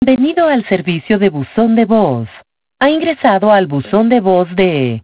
Bienvenido al servicio de buzón de voz. Ha ingresado al buzón de voz de